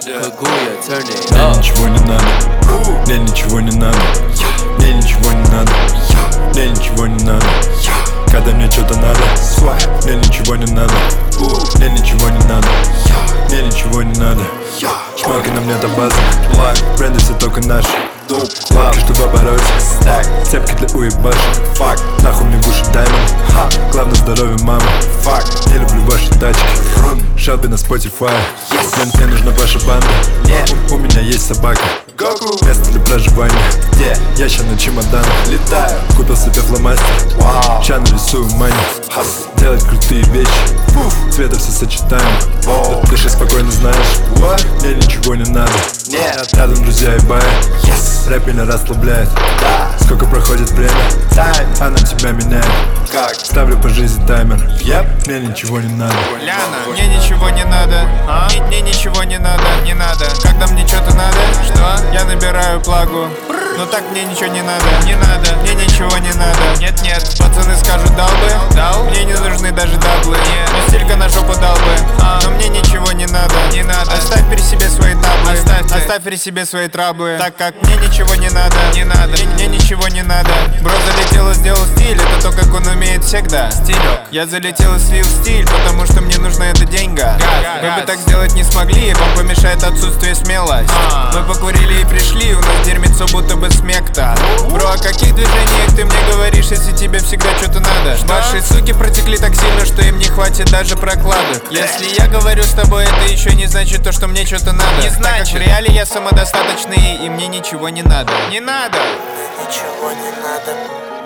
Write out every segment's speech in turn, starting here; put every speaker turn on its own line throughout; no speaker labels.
Мне ничего не надо, мне ничего не надо, мне ничего не надо, мне ничего не надо. Когда мне что-то надо, мне ничего не надо, мне ничего не надо, мне ничего не надо. Шмалки на мне это база, бренды все только наши. Лапки, чтобы обороть, цепки для уебашек. Нахуй мне в уши даймонд, главное здоровье мамы. Не люблю ваши тачки, Шелби на Spotify. Мне нужна ваша банда, у меня есть собака. Место для проживания, я ща на чемоданах летаю. Купил себе фломастер, ща нарисую мани. Делать крутые вещи, цвета все сочетаем. Ты же спокойно знаешь, мне ничего не надо. Рядом друзья и бая, рэп меня расслабляет. Сколько проходит время, она тебя меняет. Ставлю по жизни таймер, мне ничего не надо.
Ляна, мне ничего не надо, мне ничего не надо, не надо. Когда мне что-то надо, что? Я набираю плагу. Но так мне ничего не надо, не надо, мне ничего не надо. Нет, нет, пацаны скажут дал бы, дал. Мне не нужны даже даблы, но стилька на жопу дал бы. Но мне ничего не надо, не надо. Оставь при себе свои таблы, оставь при себе свои траблы. Так как мне ничего не надо, не надо, мне ничего не надо. Бро залетел и сделал стиль, это то, как он умеет всегда. Стилек. Я залетел и слил стиль, потому что мне нужна эта деньга. Мы бы так сделать не смогли, вам помешает отсутствие смелость. Мы покурили и пришли, у нас дерьмецо будто бы смекта. Бро, о каких движениях ты мне говоришь, если тебе всегда что-то надо? Ваши суки протекли так сильно, что им не хватит даже прокладок. Если я говорю с тобой, это еще не значит то, что мне что-то надо. Не значит. Так как в реале я самодостаточный, и мне ничего не надо. Не надо.
Мне ничего не надо.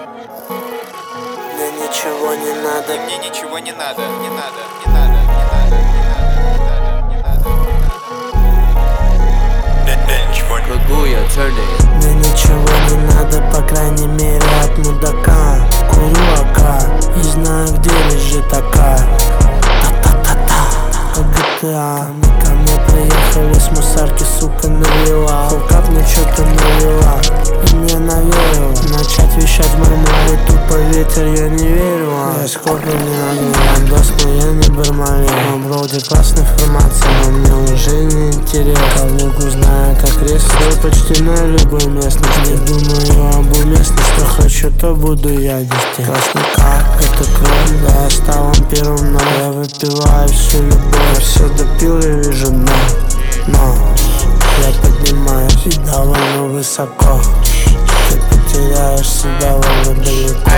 Мне ничего не надо.
И мне ничего не надо. Не надо, не надо, не надо, не надо, не надо, не надо.
Мне ничего не надо.
Мне ничего не надо, по крайней мере от мудака. Курю ака и знаю, где лежит ака. Та-та-та-та, GTA. Ко мне приехали с мусарки, сука, навела. Фулкап мне что-то навела и мне навеяло начать вещать в мемуаре. Тупо ветер, я не верю. Я сколько не надо, я дос, но я не бармалю. Но вроде классная информация, но мне уже не интересно. Калугу знаю как рез, я почти на любой местности. Не думаю об уместности, что хочу, то буду я вести. Красный как, это кровь, да, я стал вампиром, но я выпиваю всю любовь. Все допил, я вижу дно, но я поднимаюсь и довольно высоко. Ты потеряешь себя довольно далеко.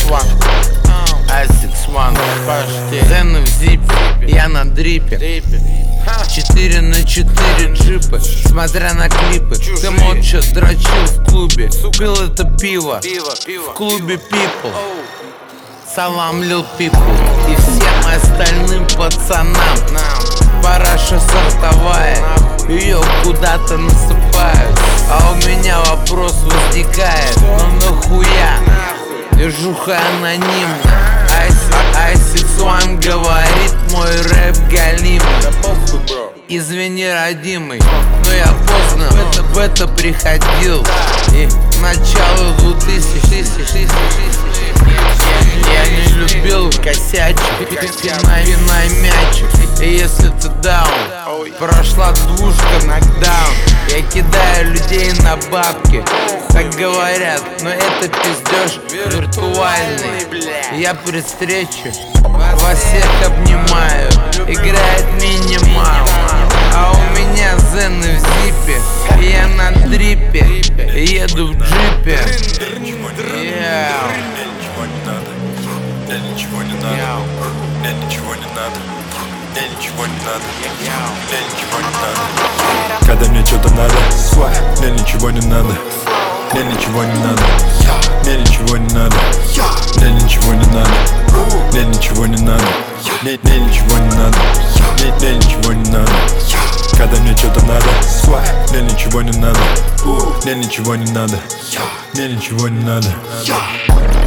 Асикс-1, почти Зены в зипе, я на дрипе 4 на 4 джипы, смотря на клипы. Ты молча дрочил в клубе, пил это пиво в клубе People. Салам Lil People и всем остальным пацанам. Параша сортовая, ее куда-то насыпают. А у меня вопрос возникает, ну нахуя? Движуха анонимна. Асикс-1 говорит, мой рэп галимый. Извини, родимый, но я поздно в это приходил. И начало 2000. Я не любил косячить, пинай мячик. И если ты даун, прошла двушка, нокдаун. Я кидаю людей на бабки, так говорят, но это пиздеж виртуальный. Я при встрече вас всех обнимаю, играет минимал. А у меня зены в зипе, я на дрипе, еду в джипе.
Мне ничего не надо, мне ничего не надо, мне ничего не надо, мне ничего не надо. Когда мне что-то надо, мне ничего не надо, мне ничего не надо, мне ничего не надо, мне ничего не надо, мне ничего не надо, мне ничего не надо, мне ничего не надо. Когда мне что-то надо, мне ничего не надо, мне ничего не надо, мне ничего не надо.